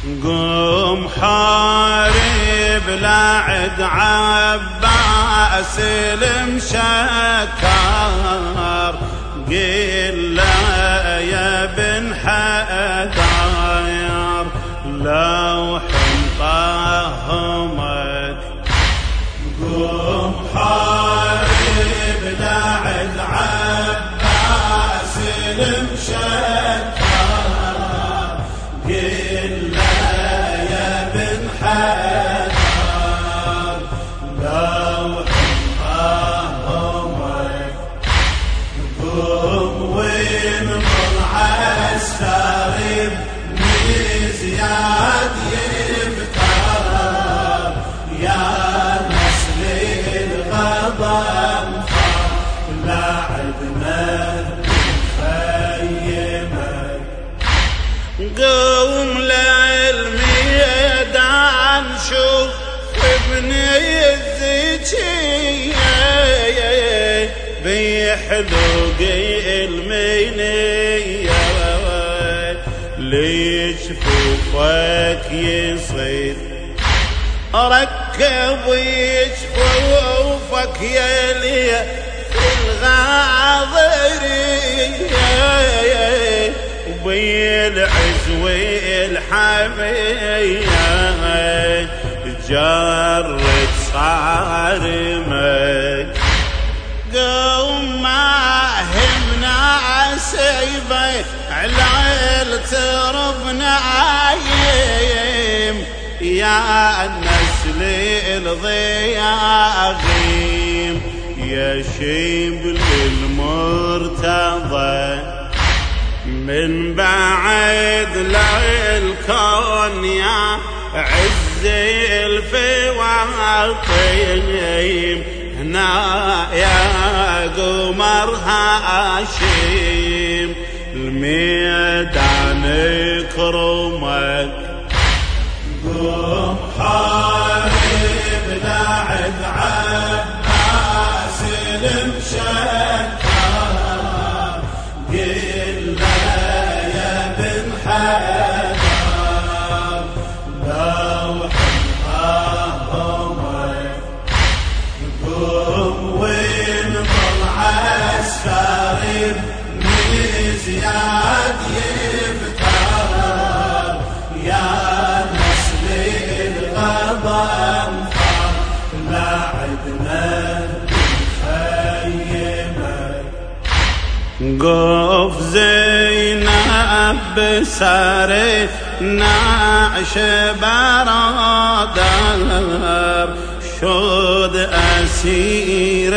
قوم حارب لعد عباس المشكر، قل له يا بن حداير لو حنطهمك. قوم حارب لعد عباس المشكر، قل له يا بن حداير لو حنطهمك. قوم وانظر عسكري بن زياد يفتر، يا نسل الغضب لعدنا خيمك. قوم للميدان شوف ابني الزكية بيحلق المنية، ليشفوفك يصير ركب يشفوفك يلي في الغاضرية، وبالعزو الحمية جرد صارمك. قوم ما همنا عسيبه على الترب نايم، يا النسل الضياغيم يا شبل المرتضى. من بعد للكون يا عز الفواطيم، هنا يا قمر هاشم الميدان كرمك. قوم حارب لعد عباس المشكر، قل له يا بن حداير لو حنطهمك. قوم وانظر عسكري من زياد يفتر، يا نسل الغضب لعدنا خيمك. قف زينب بساري نعش برادر، شد أسير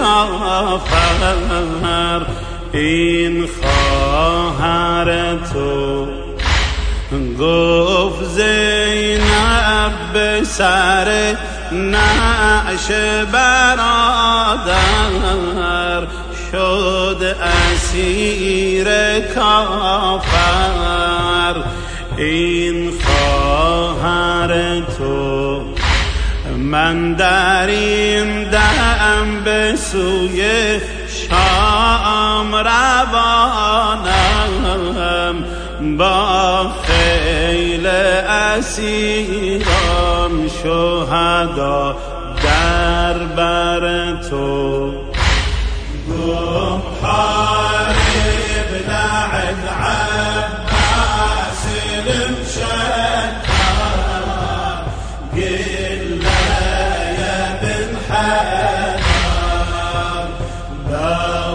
كافر إن خاهرته. قف زينب بساري نعش برادر، شد أسير كافر إن خاهرته. من داریم دم بسوی شام روانم، با خیل اسیران شهدا در بر تو. قوم حارب لعد عباس المشكر، قل له يا بن حداير لو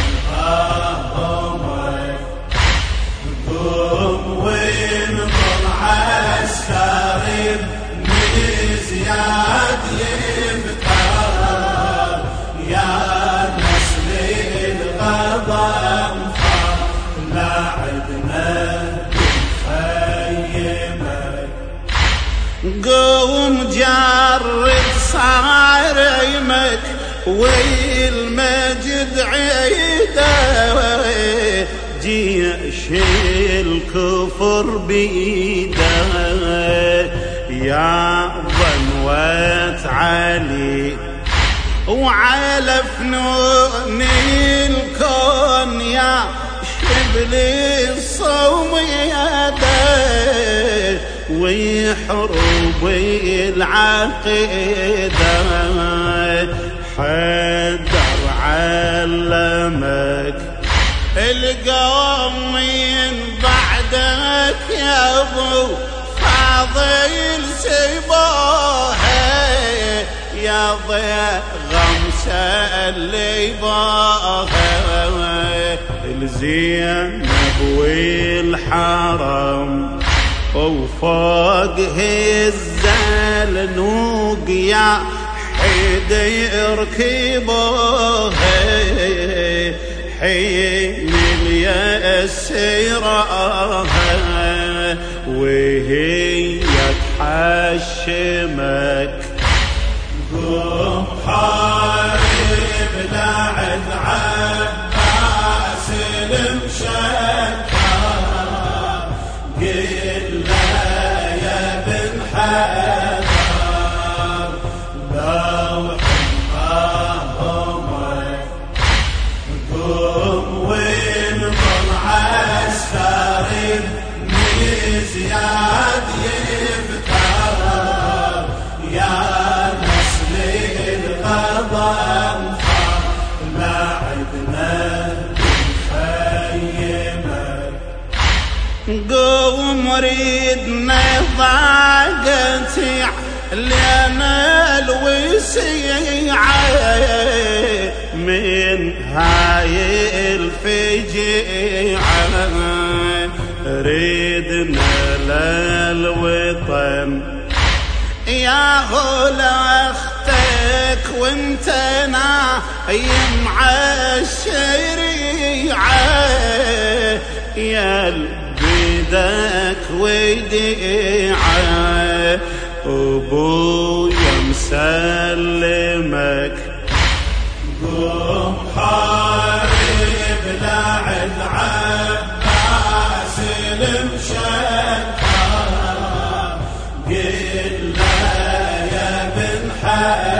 حنطهمك. قوم وانظر عسكري من زياد يفتر، يا نسل الغضب لعدنا خيمك. قوم جرد صارمك والمجد عيده، جيش الكفر بيده، يا ظنوة علي وعلى فنون الكون يا شبل الصوم يده، بحروب العقيدة حيدر علمك القوم من بعدك يا ابو فاضل سباها يا ضياء غمسة اللي باها الزينب والحرم وفوق الزلنوق يا حيد يركبوها حين اليسراها وهي تحشمك قوم حارب لعد عباس المشكر قل له يا بن حذر لو حماهمك قوم وانظر عسكري من زياد يبتر يا نسل القضاء ما عدنا نخيمك قوم ريدنا ضاقتي لنا الوسيعة من هاي الفجيعة ريدنا للوطن يا غلا اختك وانت نايم عالشريعة يا بدك وديعة ابويا مسلمك قوم حارب لعد عباس المشكر قل له يا بن حذر